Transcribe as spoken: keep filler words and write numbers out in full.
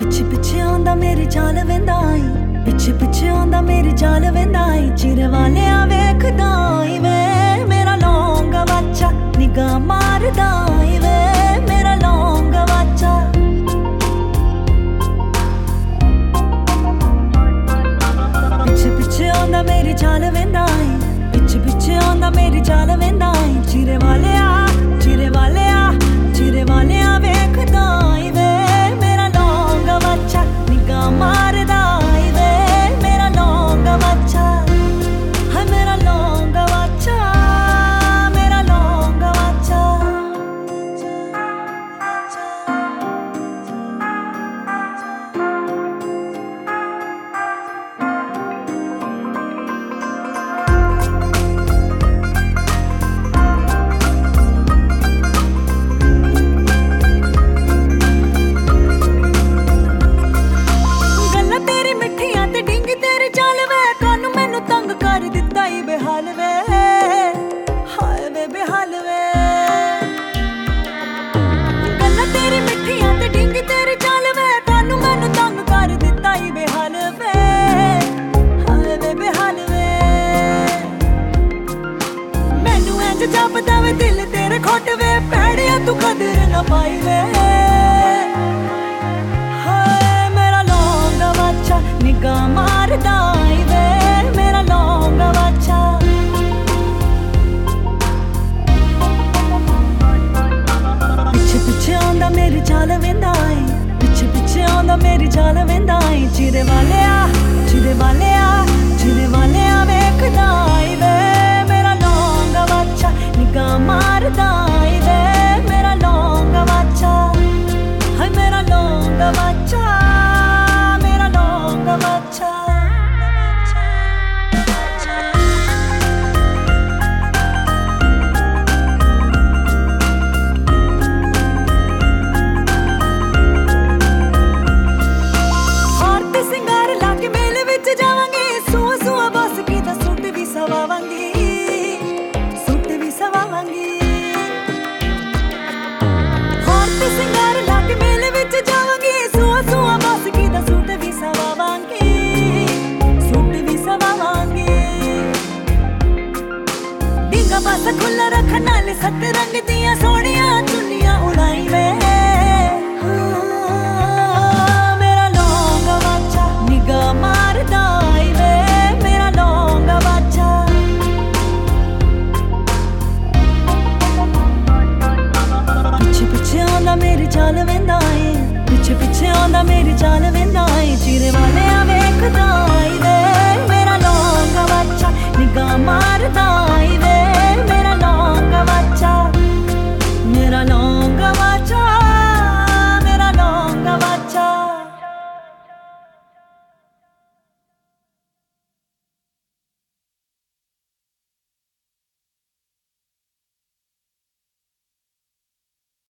पिछे पिछे आंदा मेरी चाल वेंदा आई, पिछे पिछे आंदा मेरी चाल वेंदा आई। चिर वाले वेखदा आई वे मेरा लौंगा बच्चा, निगाह मारदा आई वे मेरा लौंगा बच्चा। पिछे पिछे आंदा मेरी चाल वेंदा आई, पिछे पिछे आंदा मेरी चाल वेंदा आई। चिरे वाले आ चिरे वाले आ चिरे वाले आ वेखदा आई वे मेरा लौंगा बच्चा, निगाह मारदा आई वे मेरा लौंगा बच्चा। हाय मेरा लौंगा बच्चा, मेरा लौंगा बच्चा। बेहाल वे हाय वे बेहाल वे, गल्लां तेरी मिठियां ते डिंग तेरी चाल वे, कानू मैनू तंग कर दिता ही बेहाल वे हाय वे बेहाल वे। मैनू इंज जापदा वे दिल तेरे खोट वे, भैड़िया तू कदर ना पाई वे हाय मेरा लौंगा बच्चा, निगाह मारदा आई वे मेरा लौंगा बच्चा। पिछे पिछे आंदा मेरी चाल वेंदा आई, पिछे पिछे आंदा मेरी चाल वेंदा आई। चिरे वाले आ चिरे वाले आ चिरे वाले आ वेखदा आई वे मेरा लौंगा बच्चा, निगाह मारदा आई वे मेरा लौंगा बच्चा। हाय मेरा लौंगा बच्चा, मेरा लौंगा बच्चा। बस खुला रखन नाल सत रंग दियां सोहणियां चुन्नियां उड़ाई वे मेरा लौंगा बच्चा, निगाह मारदा आई वे मेरा लौंगा बच्चा। पिछे पिछे आंदा मेरी चाल वेंदा आई, पिछे पिछे आंदा मेरी चाल वेंदा आई। चिरे वाले वेखदा आई वे मेरा लौंगा बच्चा, निगाह मारदा